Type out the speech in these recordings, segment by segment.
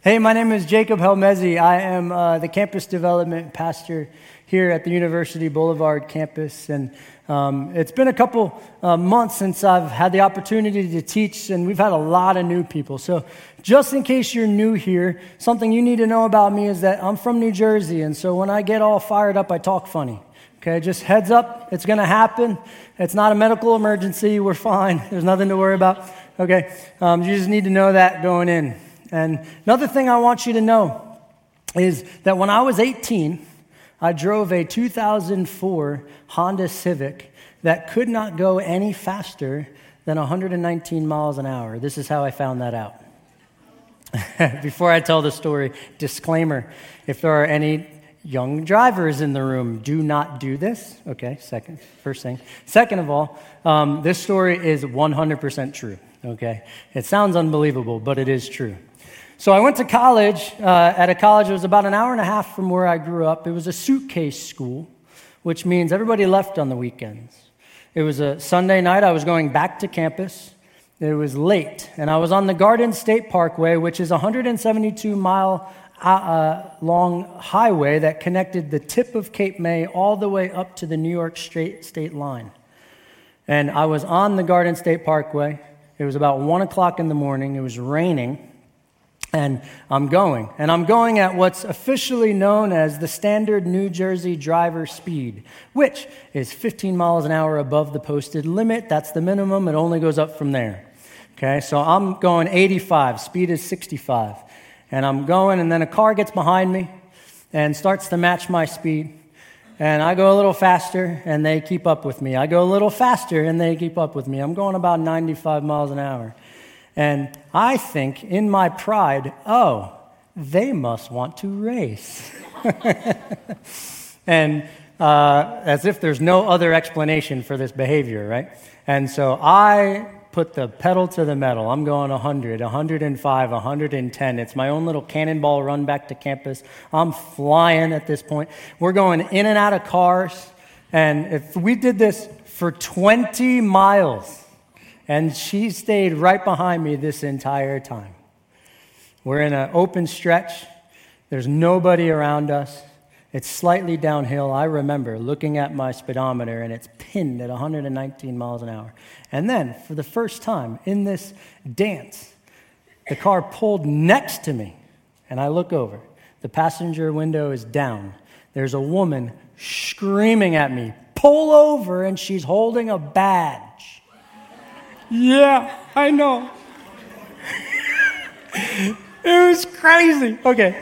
Hey, my name is Jacob Helmezi. I am the campus development pastor here at the University Boulevard campus, and it's been a couple months since I've had the opportunity to teach, and we've had a lot of new people. So just in case you're new here, something you need to know about me is that I'm from New Jersey, and so when I get all fired up, I talk funny. Okay, just heads up, it's going to happen. It's not a medical emergency. We're fine. There's nothing to worry about. Okay, you just need to know that going in. And another thing I want you to know is that when I was 18, I drove a 2004 Honda Civic that could not go any faster than 119 miles an hour. This is how I found that out. Before I tell the story, disclaimer, if there are any young drivers in the room, do not do this. Okay, first thing. Second of all, this story is 100% true, okay? It sounds unbelievable, but it is true. So I went to college, at a college that was about an hour and a half from where I grew up. It was a suitcase school, which means everybody left on the weekends. It was a Sunday night. I was going back to campus. It was late, and I was on the Garden State Parkway, which is a 172-mile long highway that connected the tip of Cape May all the way up to the New York state line. And I was on the Garden State Parkway. It was about 1 o'clock in the morning. It was raining. And I'm going at what's officially known as the standard New Jersey driver speed, which is 15 miles an hour above the posted limit. That's the minimum. It only goes up from there. Okay, so I'm going 85. Speed is 65. And I'm going, and then a car gets behind me and starts to match my speed. And I go a little faster, and they keep up with me. I go a little faster, and they keep up with me. I'm going about 95 miles an hour. And I think, in my pride, oh, they must want to race. And as if there's no other explanation for this behavior, right? And so I put the pedal to the metal. I'm going 100, 105, 110. It's my own little cannonball run back to campus. I'm flying at this point. We're going in and out of cars. And if we did this for 20 miles, and she stayed right behind me this entire time. We're in an open stretch. There's nobody around us. It's slightly downhill. I remember looking at my speedometer, and it's pinned at 119 miles an hour. And then, for the first time in this dance, the car pulled next to me, and I look over. The passenger window is down. There's a woman screaming at me, "Pull over," and she's holding a badge. Yeah, I know. It was crazy. Okay,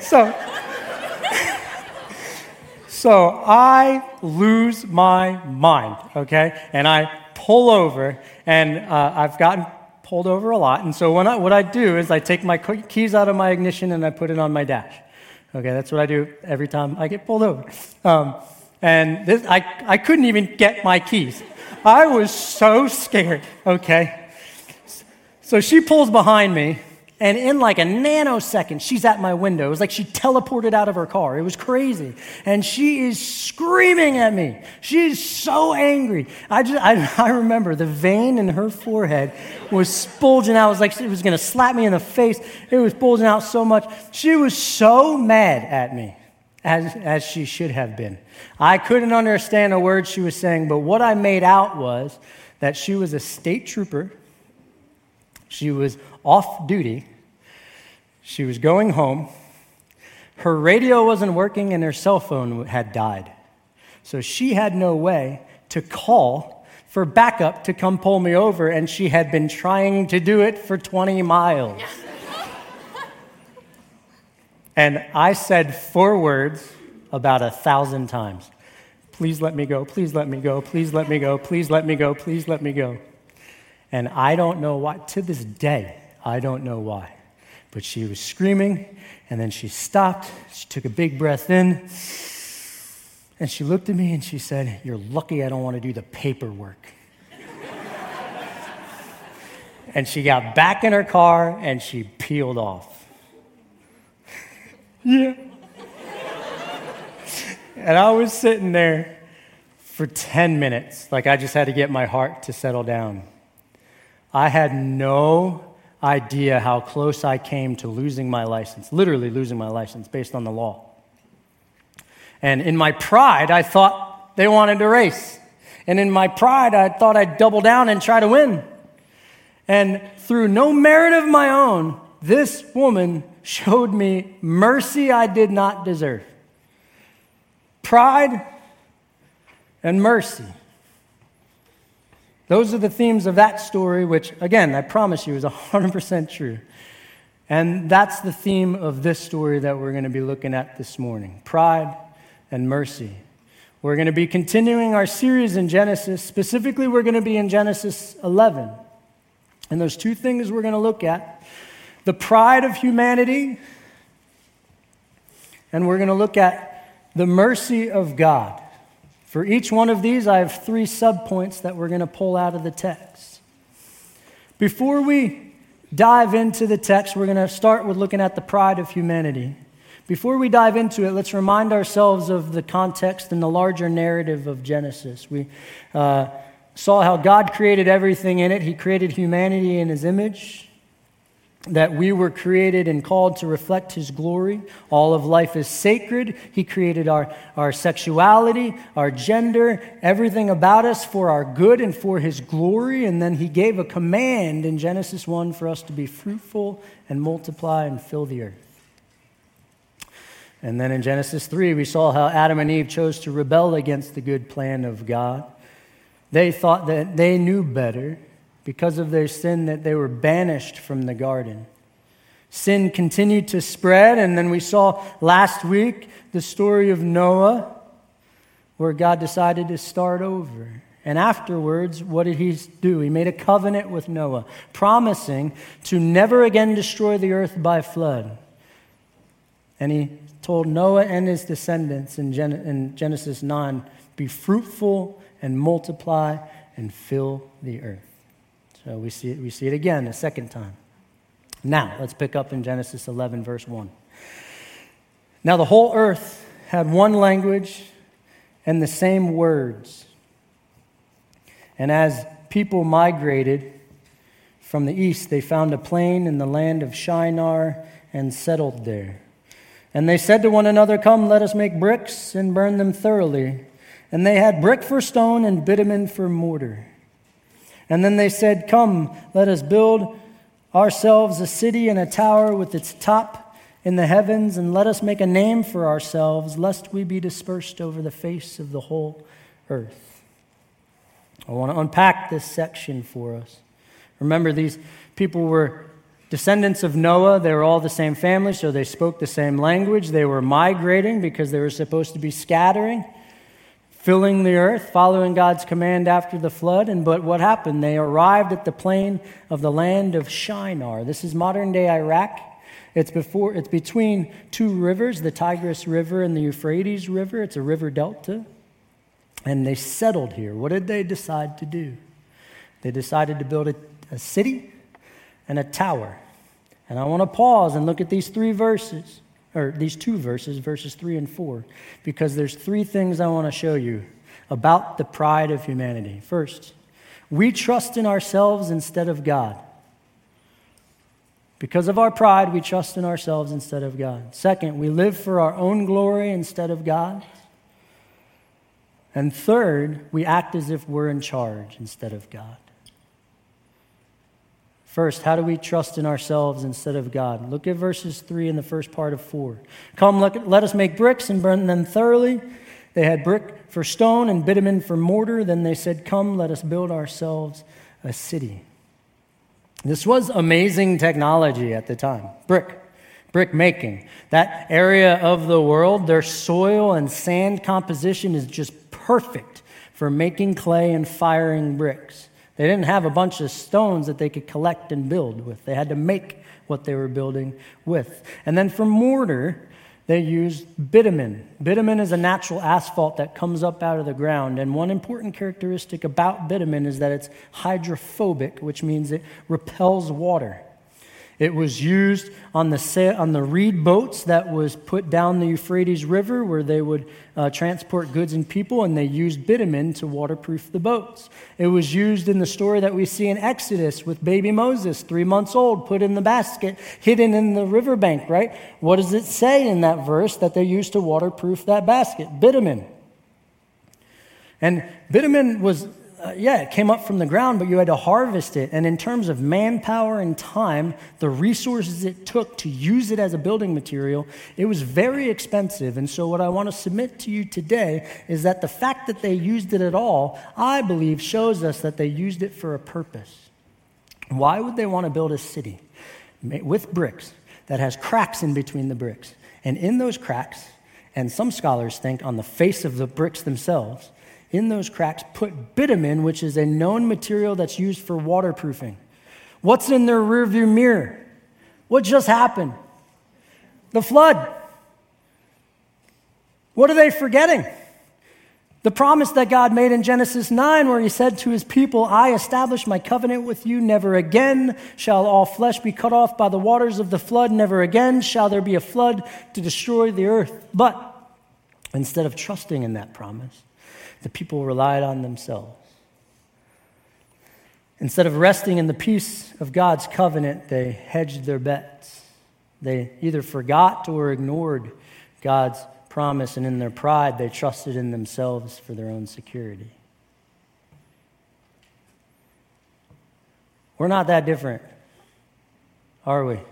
so I lose my mind, okay? And I pull over, and I've gotten pulled over a lot. And so what I do is I take my keys out of my ignition and I put it on my dash. Okay, that's what I do every time I get pulled over. And this, I couldn't even get my keys. I was so scared, okay? So she pulls behind me, and in like a nanosecond, she's at my window. It was like she teleported out of her car. It was crazy. And she is screaming at me. She is so angry. I remember the vein in her forehead was bulging out. It was like it was going to slap me in the face. It was bulging out so much. She was so mad at me, as she should have been. I couldn't understand a word she was saying, but what I made out was that she was a state trooper. She was off duty. She was going home. Her radio wasn't working and her cell phone had died. So she had no way to call for backup to come pull me over, and she had been trying to do it for 20 miles. And I said 4 words about 1,000 times. Please let me go, please let me go, please let me go, please let me go, please let me go. And I don't know why, to this day, I don't know why. But she was screaming, and then she stopped. She took a big breath in, and she looked at me and she said, "You're lucky I don't want to do the paperwork." And she got back in her car, and she peeled off. Yeah. And I was sitting there for 10 minutes, like I just had to get my heart to settle down. I had no idea how close I came to losing my license, literally losing my license based on the law. And in my pride, I thought they wanted to race. And in my pride, I thought I'd double down and try to win. And through no merit of my own, this woman showed me mercy I did not deserve. Pride and mercy. Those are the themes of that story, which, again, I promise you is 100% true. And that's the theme of this story that we're going to be looking at this morning. Pride and mercy. We're going to be continuing our series in Genesis. Specifically, we're going to be in Genesis 11. And those two things we're going to look at: the pride of humanity, and we're going to look at the mercy of God. For each one of these, I have 3 subpoints that we're going to pull out of the text. Before we dive into the text, we're going to start with looking at the pride of humanity. Before we dive into it, let's remind ourselves of the context and the larger narrative of Genesis. We saw how God created everything in it. He created humanity in His image, that we were created and called to reflect His glory. All of life is sacred. He created our sexuality, our gender, everything about us for our good and for His glory. And then He gave a command in Genesis 1 for us to be fruitful and multiply and fill the earth. And then in Genesis 3, we saw how Adam and Eve chose to rebel against the good plan of God. They thought that they knew better. Because of their sin, that they were banished from the garden. Sin continued to spread, and then we saw last week the story of Noah, where God decided to start over. And afterwards, what did He do? He made a covenant with Noah, promising to never again destroy the earth by flood. And He told Noah and his descendants in Genesis 9, be fruitful and multiply and fill the earth. So we see it again a second time. Now, let's pick up in Genesis 11, verse 1. Now the whole earth had one language and the same words. And as people migrated from the east, they found a plain in the land of Shinar and settled there. And they said to one another, come, let us make bricks and burn them thoroughly. And they had brick for stone and bitumen for mortar. And then they said, come, let us build ourselves a city and a tower with its top in the heavens, and let us make a name for ourselves, lest we be dispersed over the face of the whole earth. I want to unpack this section for us. Remember, these people were descendants of Noah. They were all the same family, so they spoke the same language. They were migrating because they were supposed to be scattering, filling the earth, following God's command after the flood. But what happened? They arrived at the plain of the land of Shinar. This is modern-day Iraq. It's between 2 rivers, the Tigris River and the Euphrates River. It's a river delta. And they settled here. What did they decide to do? They decided to build a city and a tower. And I want to pause and look at these 3 verses. Or these 2 verses, verses 3 and 4, because there's 3 things I want to show you about the pride of humanity. First, we trust in ourselves instead of God. Because of our pride, we trust in ourselves instead of God. Second, we live for our own glory instead of God. And third, we act as if we're in charge instead of God. First, how do we trust in ourselves instead of God? Look at verses 3 and the first part of 4. Come, let us make bricks and burn them thoroughly. They had brick for stone and bitumen for mortar. Then they said, come, let us build ourselves a city. This was amazing technology at the time. Brick making. That area of the world, their soil and sand composition is just perfect for making clay and firing bricks. They didn't have a bunch of stones that they could collect and build with. They had to make what they were building with. And then for mortar, they used bitumen. Bitumen is a natural asphalt that comes up out of the ground. And one important characteristic about bitumen is that it's hydrophobic, which means it repels water. It was used on the reed boats that was put down the Euphrates River where they would transport goods and people, and they used bitumen to waterproof the boats. It was used in the story that we see in Exodus with baby Moses, 3 months old, put in the basket, hidden in the riverbank, right? What does it say in that verse that they used to waterproof that basket? Bitumen. And bitumen was... it came up from the ground, but you had to harvest it. And in terms of manpower and time, the resources it took to use it as a building material, it was very expensive. And so what I want to submit to you today is that the fact that they used it at all, I believe, shows us that they used it for a purpose. Why would they want to build a city with bricks that has cracks in between the bricks? And in those cracks, and some scholars think on the face of the bricks themselves, in those cracks, put bitumen, which is a known material that's used for waterproofing. What's in their rearview mirror? What just happened? The flood. What are they forgetting? The promise that God made in Genesis 9, where he said to his people, I establish my covenant with you. Never again shall all flesh be cut off by the waters of the flood. Never again shall there be a flood to destroy the earth. But instead of trusting in that promise, the people relied on themselves. Instead of resting in the peace of God's covenant, they hedged their bets. They either forgot or ignored God's promise, and in their pride, they trusted in themselves for their own security. We're not that different, are we?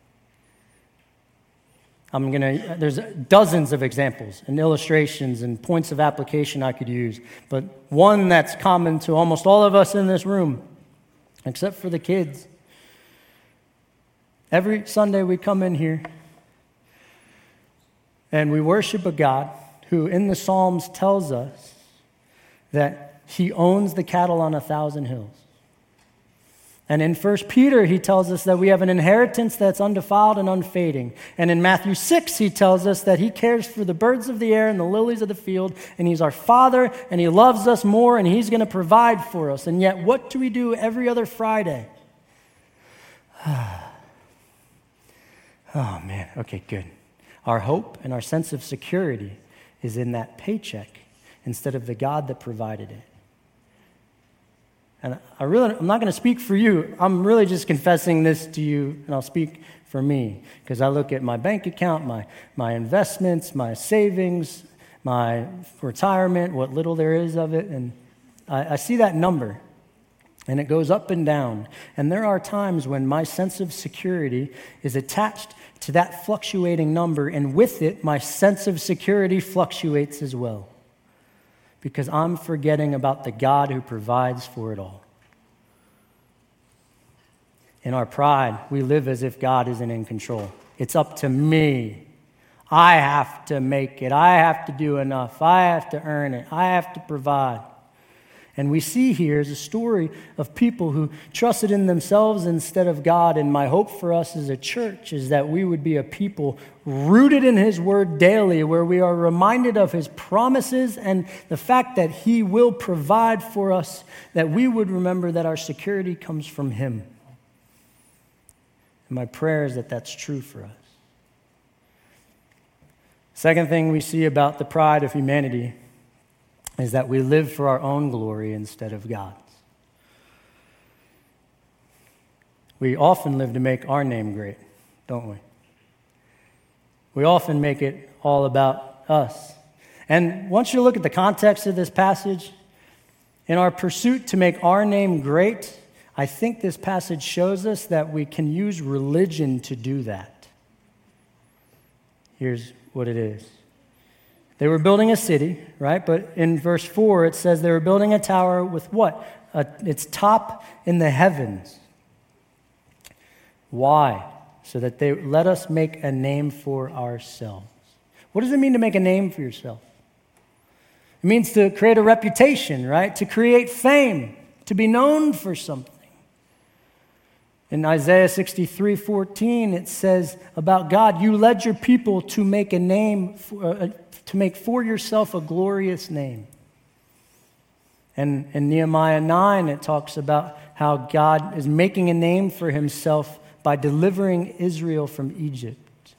There's dozens of examples and illustrations and points of application I could use, but one that's common to almost all of us in this room, except for the kids. Every Sunday we come in here and we worship a God who in the Psalms tells us that he owns the cattle on 1,000 hills. And in 1 Peter, he tells us that we have an inheritance that's undefiled and unfading. And in Matthew 6, he tells us that he cares for the birds of the air and the lilies of the field, and he's our Father, and he loves us more, and he's going to provide for us. And yet, what do we do every other Friday? Oh, man. Okay, good. Our hope and our sense of security is in that paycheck instead of the God that provided it. And I'm not going to speak for you. I'm really just confessing this to you, and I'll speak for me, because I look at my bank account, my investments, my savings, my retirement, what little there is of it, and I see that number, and it goes up and down. And there are times when my sense of security is attached to that fluctuating number, and with it, my sense of security fluctuates as well, because I'm forgetting about the God who provides for it all. In our pride, we live as if God isn't in control. It's up to me. I have to make it. I have to do enough. I have to earn it. I have to provide. And we see here is a story of people who trusted in themselves instead of God. And my hope for us as a church is that we would be a people rooted in his word daily, where we are reminded of his promises and the fact that he will provide for us, that we would remember that our security comes from him. And my prayer is that that's true for us. Second thing we see about the pride of humanity is that we live for our own glory instead of God's. We often live to make our name great, don't we? We often make it all about us. And once you look at the context of this passage, in our pursuit to make our name great, I think this passage shows us that we can use religion to do that. Here's what it is. They were building a city, right? But in verse 4, it says they were building a tower with what? Its top in the heavens. Why? So that they let us make a name for ourselves. What does it mean to make a name for yourself? It means to create a reputation, right? To create fame, to be known for something. In Isaiah 63:14, it says about God, you led your people to make a name, to make for yourself a glorious name. And in Nehemiah 9, it talks about how God is making a name for himself by delivering Israel from Egypt.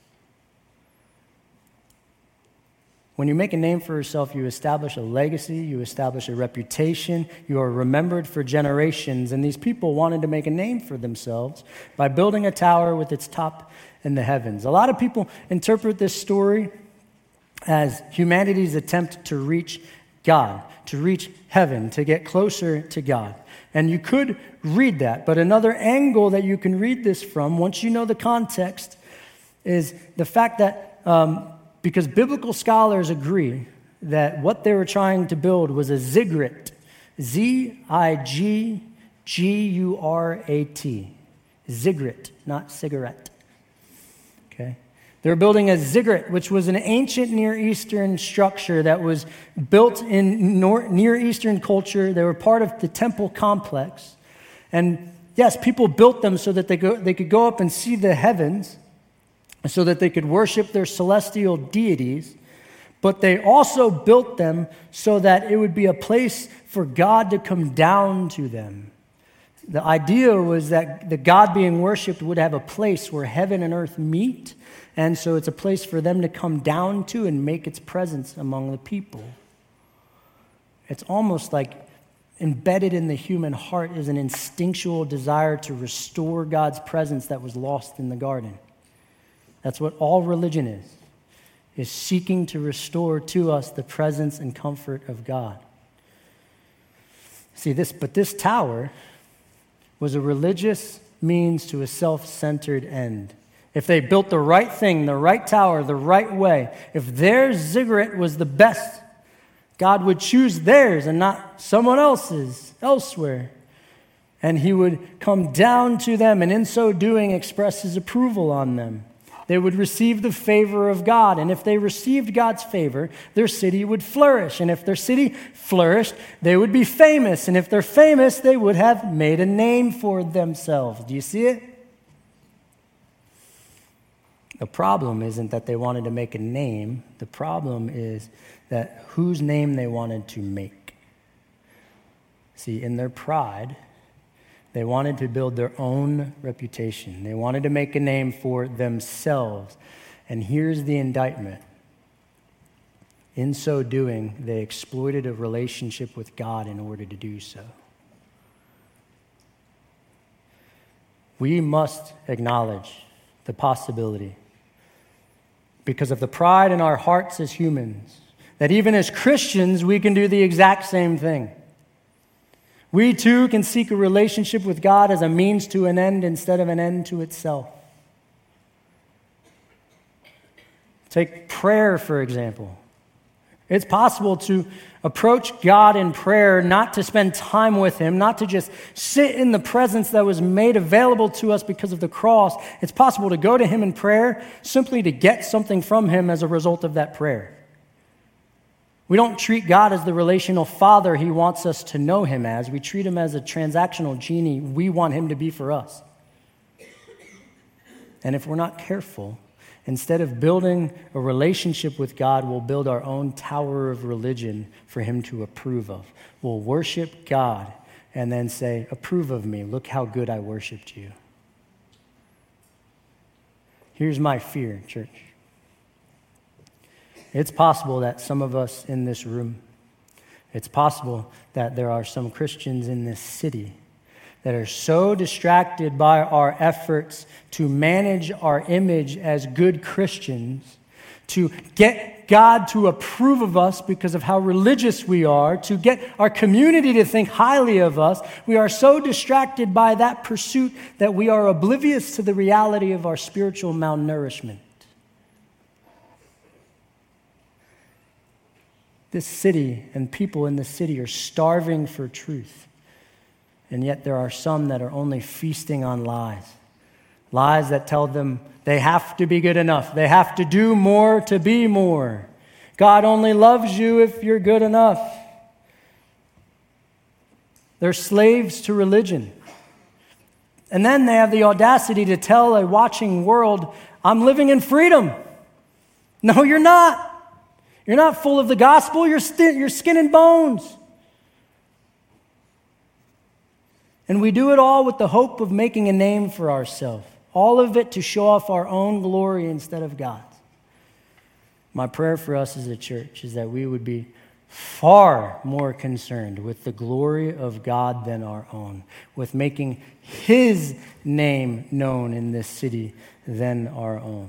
When you make a name for yourself, you establish a legacy, you establish a reputation, you are remembered for generations. And these people wanted to make a name for themselves by building a tower with its top in the heavens. A lot of people interpret this story as humanity's attempt to reach God, to reach heaven, to get closer to God. And you could read that, but another angle that you can read this from, once you know the context, is the fact that because biblical scholars agree that what they were trying to build was a ziggurat, Z-I-G-G-U-R-A-T, ziggurat, not cigarette. Okay? They were building a ziggurat, which was an ancient Near Eastern structure that was built in Near Eastern culture. They were part of the temple complex. And yes, people built them so that they could go up and see the heavens, so that they could worship their celestial deities. But they also built them so that it would be a place for God to come down to them. The idea was that the God being worshipped would have a place where heaven and earth meet, and so it's a place for them to come down to and make its presence among the people. It's almost like embedded in the human heart is an instinctual desire to restore God's presence that was lost in the garden. That's what all religion is seeking to restore to us the presence and comfort of God. See, this tower was a religious means to a self-centered end. If they built the right thing, the right tower, the right way, if their ziggurat was the best, God would choose theirs and not someone else's elsewhere. And he would come down to them and in so doing express his approval on them. They would receive the favor of God. And if they received God's favor, their city would flourish. And if their city flourished, they would be famous. And if they're famous, they would have made a name for themselves. Do you see it? The problem isn't that they wanted to make a name. The problem is that whose name they wanted to make. See, in their pride, they wanted to build their own reputation. They wanted to make a name for themselves. And here's the indictment. In so doing, they exploited a relationship with God in order to do so. We must acknowledge the possibility, because of the pride in our hearts as humans, that even as Christians, we can do the exact same thing. We too can seek a relationship with God as a means to an end instead of an end to itself. Take prayer, for example. It's possible to approach God in prayer, not to spend time with him, not to just sit in the presence that was made available to us because of the cross. It's possible to go to him in prayer simply to get something from him as a result of that prayer. We don't treat God as the relational father he wants us to know him as. We treat him as a transactional genie we want him to be for us. And if we're not careful, instead of building a relationship with God, we'll build our own tower of religion for him to approve of. We'll worship God and then say, approve of me. Look how good I worshiped you. Here's my fear, church. It's possible that some of us in this room, it's possible that there are some Christians in this city that are so distracted by our efforts to manage our image as good Christians, to get God to approve of us because of how religious we are, to get our community to think highly of us. We are so distracted by that pursuit that we are oblivious to the reality of our spiritual malnourishment. This city and people in the city are starving for truth. And yet there are some that are only feasting on lies. Lies that tell them they have to be good enough. They have to do more to be more. God only loves you if you're good enough. They're slaves to religion. And then they have the audacity to tell a watching world, I'm living in freedom. No, you're not. You're not full of the gospel. You're skin and bones. And we do it all with the hope of making a name for ourselves. all of it to show off our own glory instead of God's. My prayer for us as a church is that we would be far more concerned with the glory of God than our own, with making His name known in this city than our own.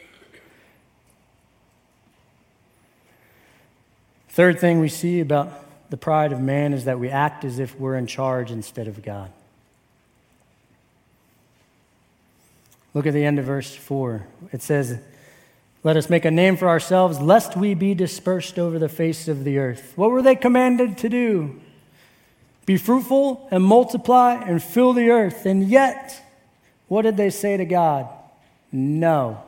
Third thing we see about the pride of man is that we act as if we're in charge instead of God. Look at the end of verse 4. It says, "Let us make a name for ourselves, lest we be dispersed over the face of the earth." What were they commanded to do? Be fruitful and multiply and fill the earth. And yet, what did they say to God? No.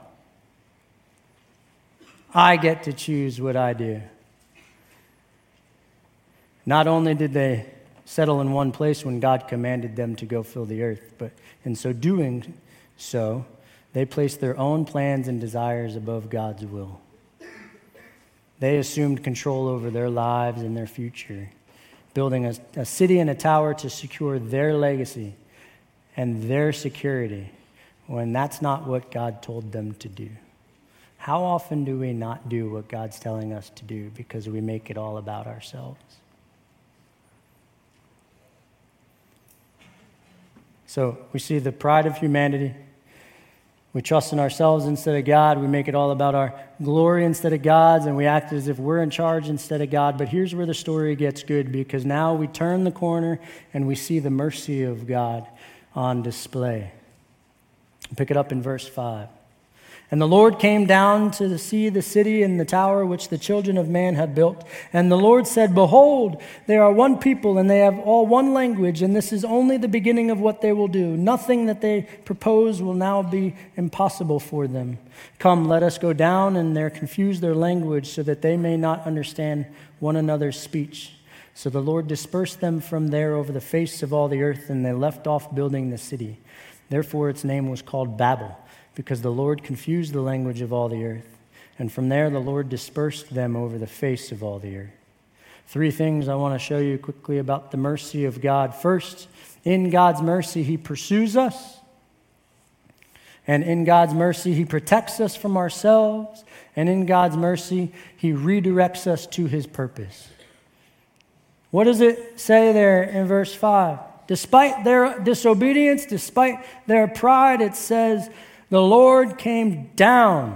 I get to choose what I do. Not only did they settle in one place when God commanded them to go fill the earth, but in so doing so, they placed their own plans and desires above God's will. They assumed control over their lives and their future, building a city and a tower to secure their legacy and their security, when that's not what God told them to do. How often do we not do what God's telling us to do because we make it all about ourselves? So we see the pride of humanity. We trust in ourselves instead of God. We make it all about our glory instead of God's, and we act as if we're in charge instead of God. But here's where the story gets good, because now we turn the corner and we see the mercy of God on display. Pick it up in verse 5. "And the Lord came down to see the city and the tower which the children of man had built. And the Lord said, Behold, they are one people, and they have all one language, and this is only the beginning of what they will do. Nothing that they propose will now be impossible for them. Come, let us go down and there confuse their language, so that they may not understand one another's speech. So the Lord dispersed them from there over the face of all the earth, and they left off building the city. Therefore its name was called Babel, because the Lord confused the language of all the earth. And from there the Lord dispersed them over the face of all the earth." Three things I want to show you quickly about the mercy of God. First, in God's mercy, He pursues us. And in God's mercy, He protects us from ourselves. And in God's mercy, He redirects us to His purpose. What does it say there in verse 5? Despite their disobedience, despite their pride, it says, the Lord came down.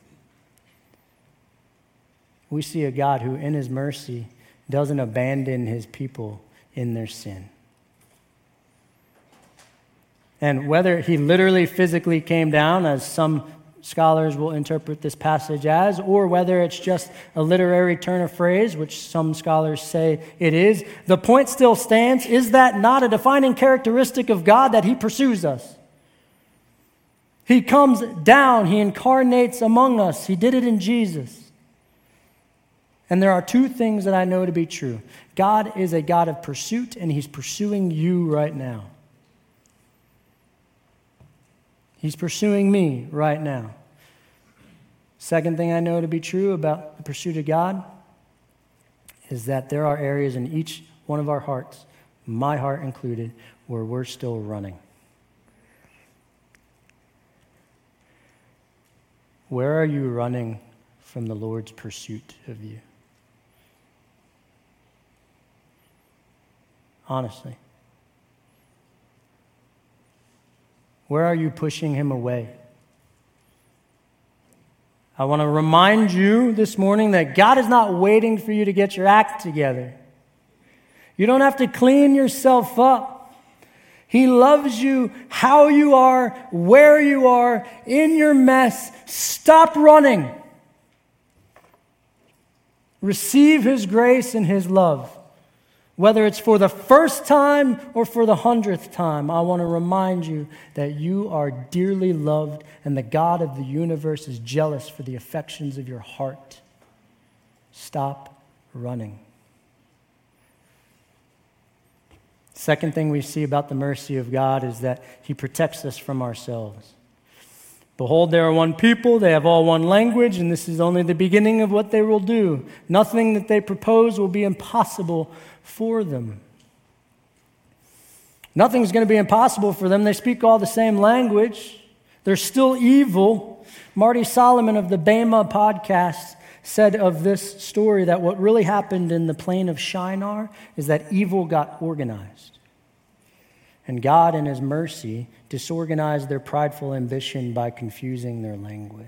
We see a God who, in His mercy, doesn't abandon His people in their sin. And whether He literally physically came down, as some scholars will interpret this passage as, or whether it's just a literary turn of phrase, which some scholars say it is, the point still stands. Is that not a defining characteristic of God, that He pursues us? He comes down. He incarnates among us. He did it in Jesus. And there are two things that I know to be true. God is a God of pursuit, and He's pursuing you right now. He's pursuing me right now. Second thing I know to be true about the pursuit of God is that there are areas in each one of our hearts, my heart included, where we're still running. Where are you running from the Lord's pursuit of you? Honestly. Where are you pushing Him away? I want to remind you this morning that God is not waiting for you to get your act together. You don't have to clean yourself up. He loves you how you are, where you are, in your mess. Stop running. Receive His grace and His love. Whether it's for the first time or for the 100th time, I want to remind you that you are dearly loved, and the God of the universe is jealous for the affections of your heart. Stop running. Second thing we see about the mercy of God is that He protects us from ourselves. Behold, there are one people, they have all one language, and this is only the beginning of what they will do. Nothing that they propose will be impossible for them. Nothing's going to be impossible for them. They speak all the same language. There's still evil. Marty Solomon of the Bema podcast said of this story that what really happened in the plain of Shinar is that evil got organized. And God, in his mercy, disorganized their prideful ambition by confusing their language.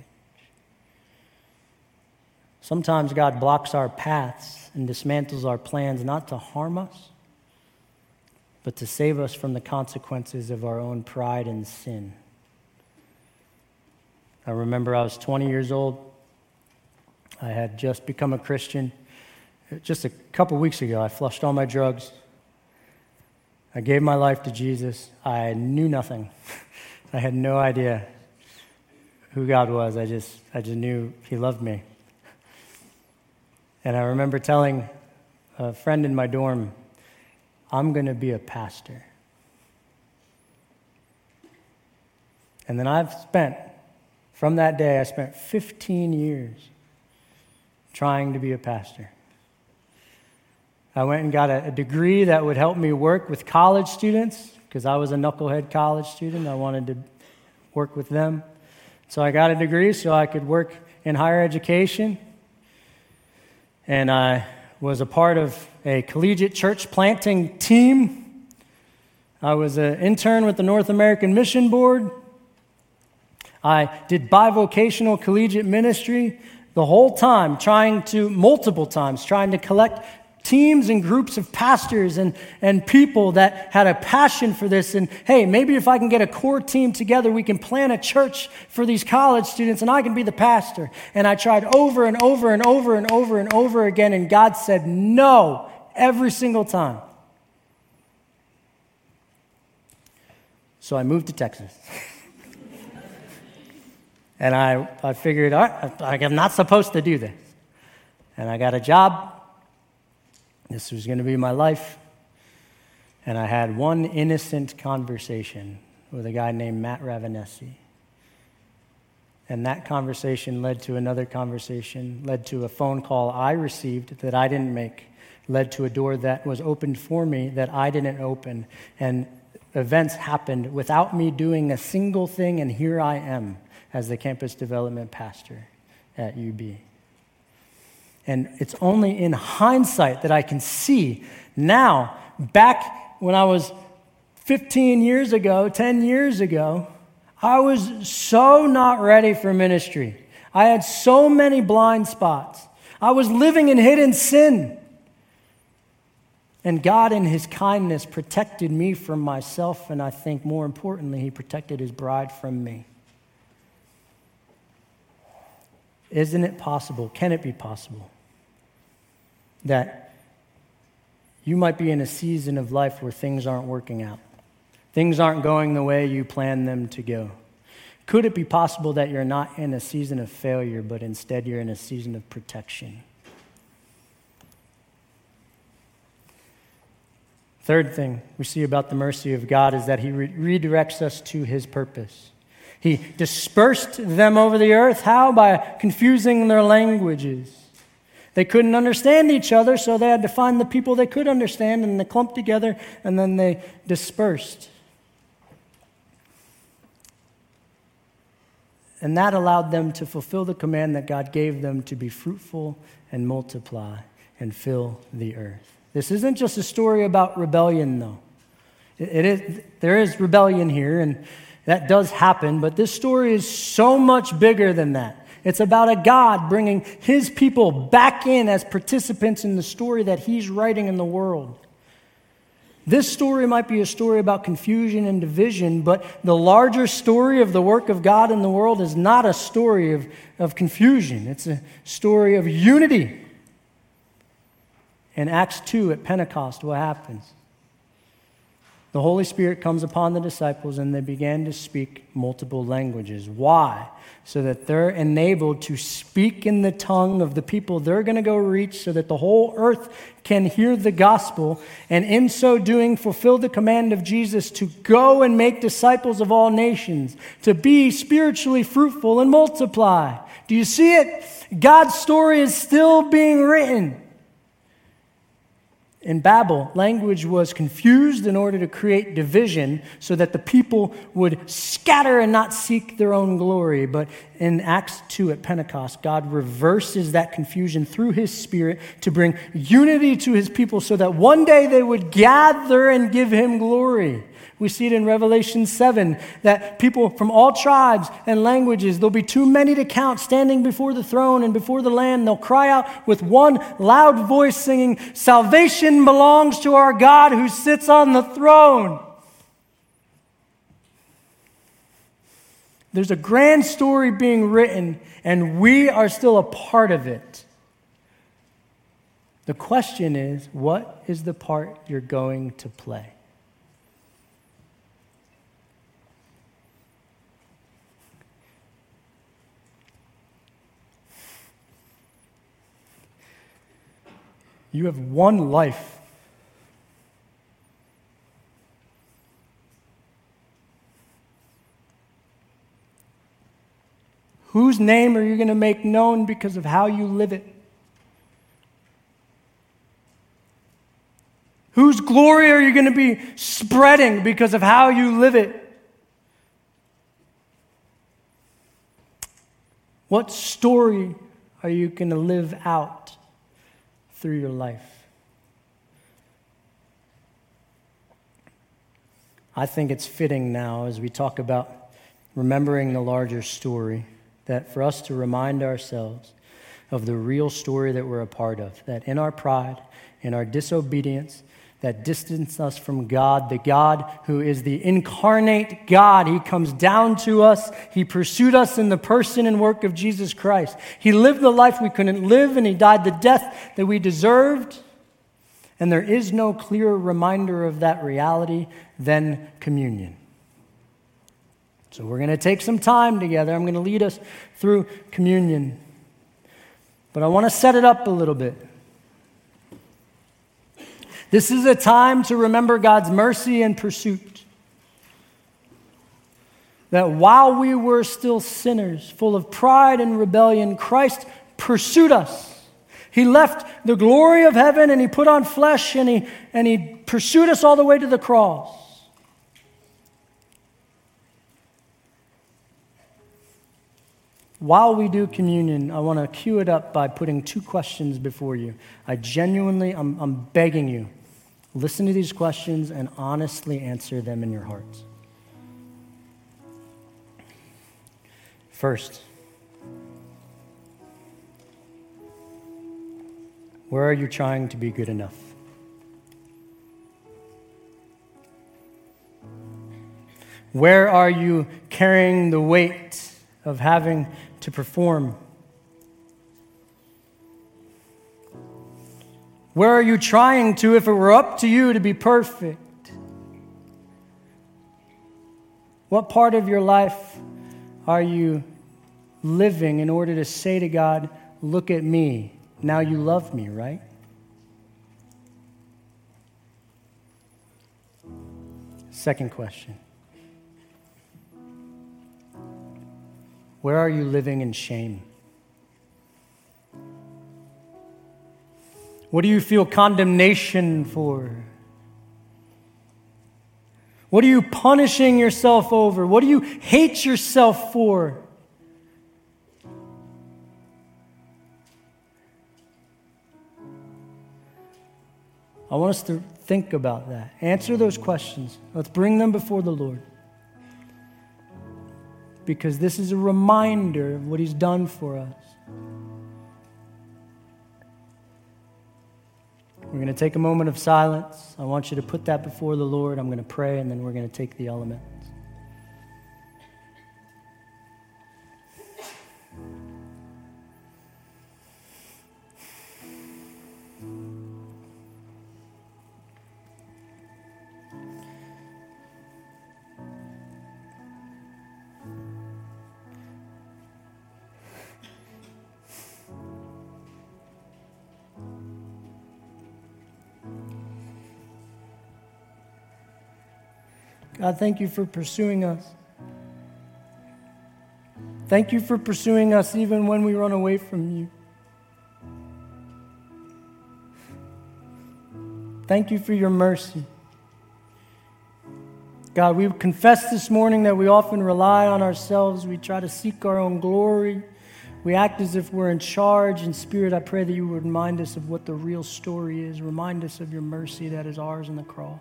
Sometimes God blocks our paths and dismantles our plans not to harm us, but to save us from the consequences of our own pride and sin. I remember I was 20 years old. I had just become a Christian. Just a couple weeks ago, I flushed all my drugs. I gave my life to Jesus. I knew nothing. I had no idea who God was. I just knew he loved me. And I remember telling a friend in my dorm, I'm going to be a pastor. And then from that day, I spent 15 years trying to be a pastor. I went and got a degree that would help me work with college students because I was a knucklehead college student. I wanted to work with them. So I got a degree so I could work in higher education. And I was a part of a collegiate church planting team. I was an intern with the North American Mission Board. I did bivocational collegiate ministry the whole time, multiple times, trying to collect teams and groups of pastors and people that had a passion for this. And hey, maybe if I can get a core team together, we can plant a church for these college students and I can be the pastor. And I tried over and over and over and over and over again, and God said no every single time. So I moved to Texas. And I figured, all right, I'm not supposed to do this. And I got a job. This was going to be my life. And I had one innocent conversation with a guy named Matt Ravanesi. And that conversation led to another conversation, led to a phone call I received that I didn't make, led to a door that was opened for me that I didn't open. And events happened without me doing a single thing, and here I am as the campus development pastor at UB. And it's only in hindsight that I can see now, back when I was 10 years ago, I was so not ready for ministry. I had so many blind spots. I was living in hidden sin. And God, in his kindness, protected me from myself, and I think more importantly, he protected his bride from me. Isn't it possible, can it be possible, that you might be in a season of life where things aren't working out? Things aren't going the way you planned them to go. Could it be possible that you're not in a season of failure, but instead you're in a season of protection? Third thing we see about the mercy of God is that he redirects us to his purpose. He dispersed them over the earth. How? By confusing their languages. They couldn't understand each other, so they had to find the people they could understand, and they clumped together, and then they dispersed. And that allowed them to fulfill the command that God gave them to be fruitful and multiply and fill the earth. This isn't just a story about rebellion, though. There is rebellion here, and that does happen, but this story is so much bigger than that. It's about a God bringing his people back in as participants in the story that he's writing in the world. This story might be a story about confusion and division, but the larger story of the work of God in the world is not a story of confusion. It's a story of unity. In Acts 2 at Pentecost, what happens? The Holy Spirit comes upon the disciples and they began to speak multiple languages. Why? So that they're enabled to speak in the tongue of the people they're going to go reach, so that the whole earth can hear the gospel, and in so doing fulfill the command of Jesus to go and make disciples of all nations, to be spiritually fruitful and multiply. Do you see it? God's story is still being written. In Babel, language was confused in order to create division so that the people would scatter and not seek their own glory. But in Acts 2 at Pentecost, God reverses that confusion through his Spirit to bring unity to his people so that one day they would gather and give him glory. We see it in Revelation 7 that people from all tribes and languages, there'll be too many to count, standing before the throne and before the Lamb. They'll cry out with one loud voice singing, "Salvation belongs to our God who sits on the throne." There's a grand story being written, and we are still a part of it. The question is, what is the part you're going to play? You have one life. Whose name are you going to make known because of how you live it? Whose glory are you going to be spreading because of how you live it? What story are you going to live out through your life? I think it's fitting now as we talk about remembering the larger story that for us to remind ourselves of the real story that we're a part of, that in our pride, in our disobedience, that distance us from God, the God who is the incarnate God. He comes down to us. He pursued us in the person and work of Jesus Christ. He lived the life we couldn't live, and he died the death that we deserved. And there is no clearer reminder of that reality than communion. So we're going to take some time together. I'm going to lead us through communion. But I want to set it up a little bit. This is a time to remember God's mercy and pursuit. That while we were still sinners, full of pride and rebellion, Christ pursued us. He left the glory of heaven and he put on flesh and he pursued us all the way to the cross. While we do communion, I want to cue it up by putting two questions before you. I'm begging you, listen to these questions and honestly answer them in your hearts. First, where are you trying to be good enough? Where are you carrying the weight of having to perform? Where are you trying to, if it were up to you, to be perfect? What part of your life are you living in order to say to God, look at me, now you love me, right? Second question. Where are you living in shame? What do you feel condemnation for? What are you punishing yourself over? What do you hate yourself for? I want us to think about that. Answer those questions. Let's bring them before the Lord. Because this is a reminder of what He's done for us. We're going to take a moment of silence. I want you to put that before the Lord. I'm going to pray, and then we're going to take the elements. God, thank you for pursuing us. Thank you for pursuing us even when we run away from you. Thank you for your mercy. God, we confess this morning that we often rely on ourselves. We try to seek our own glory. We act as if we're in charge. And Spirit, I pray that you would remind us of what the real story is. Remind us of your mercy that is ours in the cross.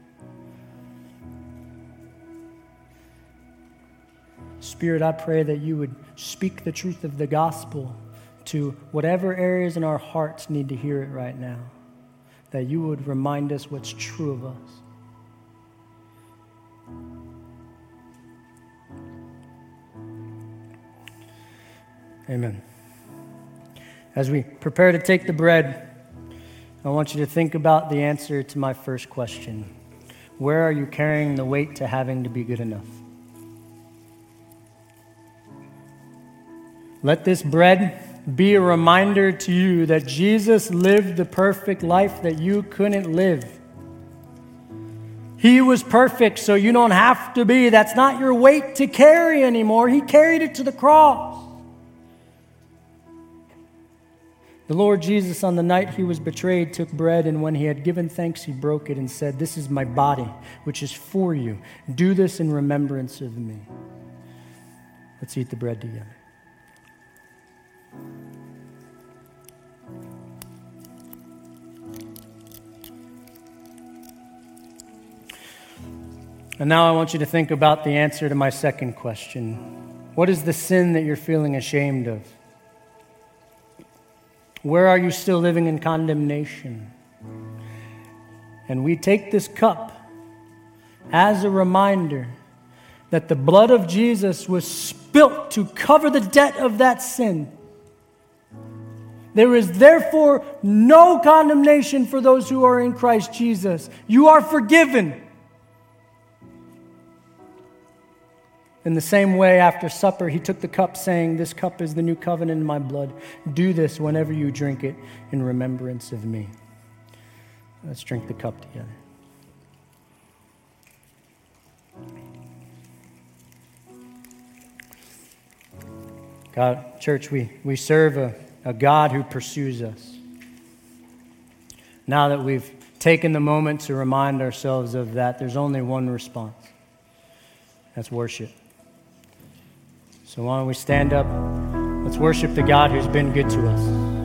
Spirit, I pray that you would speak the truth of the gospel to whatever areas in our hearts need to hear it right now. That you would remind us what's true of us. Amen. As we prepare to take the bread, I want you to think about the answer to my first question. Where are you carrying the weight to having to be good enough? Let this bread be a reminder to you that Jesus lived the perfect life that you couldn't live. He was perfect, so you don't have to be. That's not your weight to carry anymore. He carried it to the cross. The Lord Jesus, on the night he was betrayed, took bread, and when he had given thanks, he broke it and said, "This is my body, which is for you. Do this in remembrance of me." Let's eat the bread together. And now I want you to think about the answer to my second question. What is the sin that you're feeling ashamed of? Where are you still living in condemnation? And we take this cup as a reminder that the blood of Jesus was spilt to cover the debt of that sin. There is therefore no condemnation for those who are in Christ Jesus. You are forgiven. In the same way, after supper, he took the cup, saying, "This cup is the new covenant in my blood. Do this whenever you drink it in remembrance of me." Let's drink the cup together. God, church, we serve a God who pursues us. Now that we've taken the moment to remind ourselves of that, there's only one response. That's worship. So why don't we stand up? Let's worship the God who's been good to us.